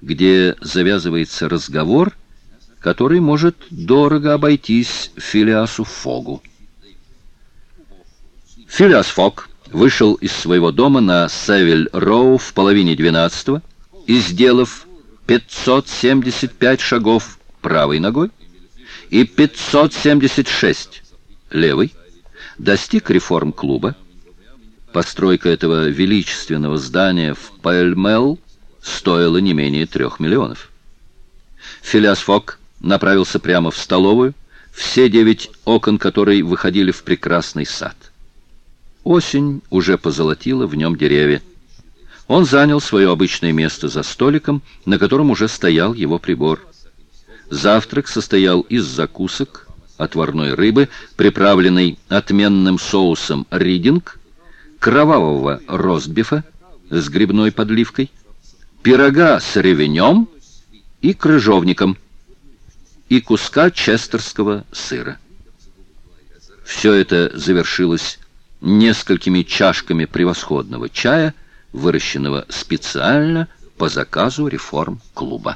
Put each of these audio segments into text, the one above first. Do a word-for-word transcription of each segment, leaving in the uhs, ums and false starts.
где завязывается разговор, который может дорого обойтись Филиасу Фогу. Филиас Фог вышел из своего дома на Севиль-Роу в половине двенадцатого и, сделав пятьсот семьдесят пять шагов правой ногой и пятьсот семьдесят шесть левой, достиг реформ-клуба. Постройка этого величественного здания в Пэль-Мэл стоила не менее трех миллионов. Филиас Фог направился прямо в столовую, все девять окон которой выходили в прекрасный сад. Осень уже позолотила в нем деревья. Он занял свое обычное место за столиком, на котором уже стоял его прибор. Завтрак состоял из закусок, отварной рыбы, приправленной отменным соусом ридинг, кровавого ростбифа с грибной подливкой, пирога с ревенем и крыжовником, и куска честерского сыра. Все это завершилось несколькими чашками превосходного чая, выращенного специально по заказу реформ-клуба.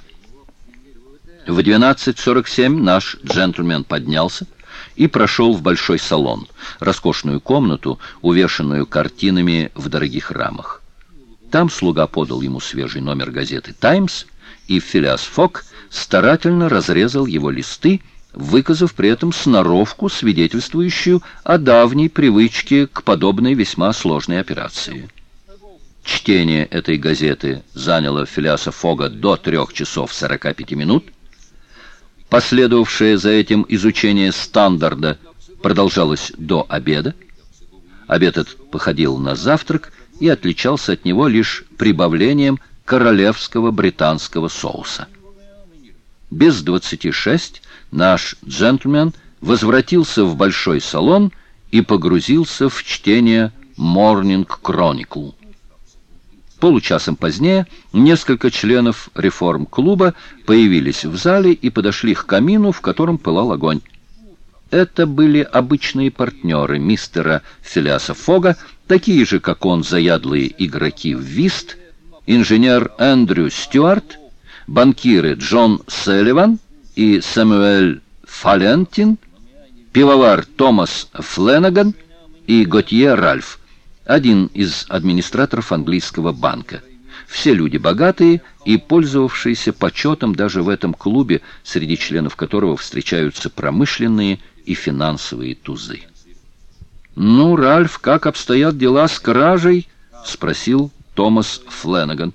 В двенадцать сорок семь наш джентльмен поднялся и прошел в большой салон, роскошную комнату, увешанную картинами в дорогих рамах. Там слуга подал ему свежий номер газеты «Таймс», и Филиас Фог старательно разрезал его листы, выказав при этом сноровку, свидетельствующую о давней привычке к подобной весьма сложной операции. Чтение этой газеты заняло Филиаса Фога до трех часов сорока пяти минут. Последовавшее за этим изучение «Стандарда» продолжалось до обеда. Обед этот походил на завтрак и отличался от него лишь прибавлением королевского британского соуса. Без двадцати шесть наш джентльмен возвратился в большой салон и погрузился в чтение «Morning Chronicle». Получасом позднее несколько членов реформ-клуба появились в зале и подошли к камину, в котором пылал огонь. Это были обычные партнеры мистера Филиаса Фога, такие же, как он, заядлые игроки в вист, инженер Эндрю Стюарт, банкиры Джон Салливан и Сэмюэль Фалентин, пивовар Томас Фленаган и Готье Ральф, один из администраторов английского банка. Все люди богатые и пользовавшиеся почетом даже в этом клубе, среди членов которого встречаются промышленные и финансовые тузы. «Ну, Ральф, как обстоят дела с кражей?» — спросил Томас Фленаган.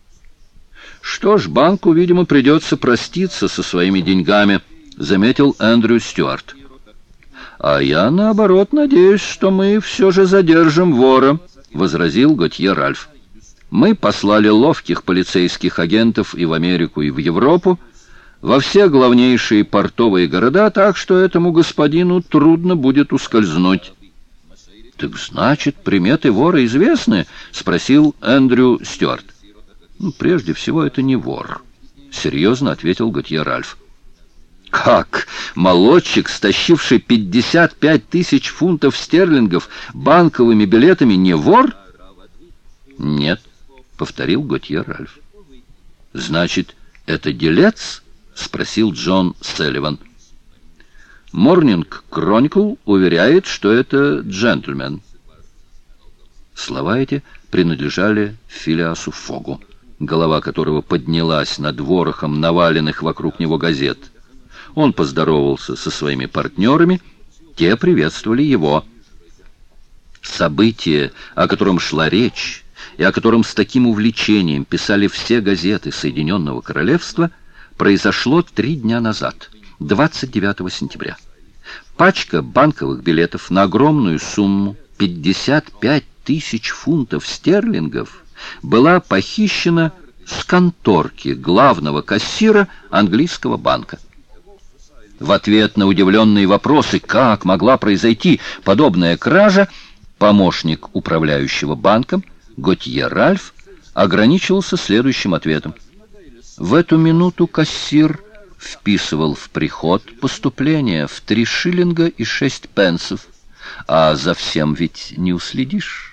«Что ж, банку, видимо, придется проститься со своими деньгами», — заметил Эндрю Стюарт. «А я, наоборот, надеюсь, что мы все же задержим вора», — возразил Готье Ральф. «Мы послали ловких полицейских агентов и в Америку, и в Европу, во все главнейшие портовые города, так что этому господину трудно будет ускользнуть». «Так значит, приметы вора известны?» — спросил Эндрю Стюарт. «Ну, прежде всего, это не вор», — серьезно ответил Готье Ральф. «Как? Молодчик, стащивший пятьдесят пять тысяч фунтов стерлингов банковыми билетами, не вор?» «Нет», — повторил Готье Ральф. «Значит, это делец?» — спросил Джон Салливан. «Morning Chronicle уверяет, что это джентльмен». Слова эти принадлежали Филиасу Фогу, голова которого поднялась над ворохом наваленных вокруг него газет. Он поздоровался со своими партнерами, те приветствовали его. Событие, о котором шла речь, и о котором с таким увлечением писали все газеты Соединенного Королевства, произошло три дня назад, двадцать девятого сентября. Пачка банковых билетов на огромную сумму пятьдесят пять тысяч фунтов стерлингов была похищена с конторки главного кассира английского банка. В ответ на удивленные вопросы, как могла произойти подобная кража, помощник управляющего банком Готье Ральф ограничился следующим ответом. В эту минуту кассир вписывал в приход поступление в три шиллинга и шесть пенсов, а за всем ведь не уследишь.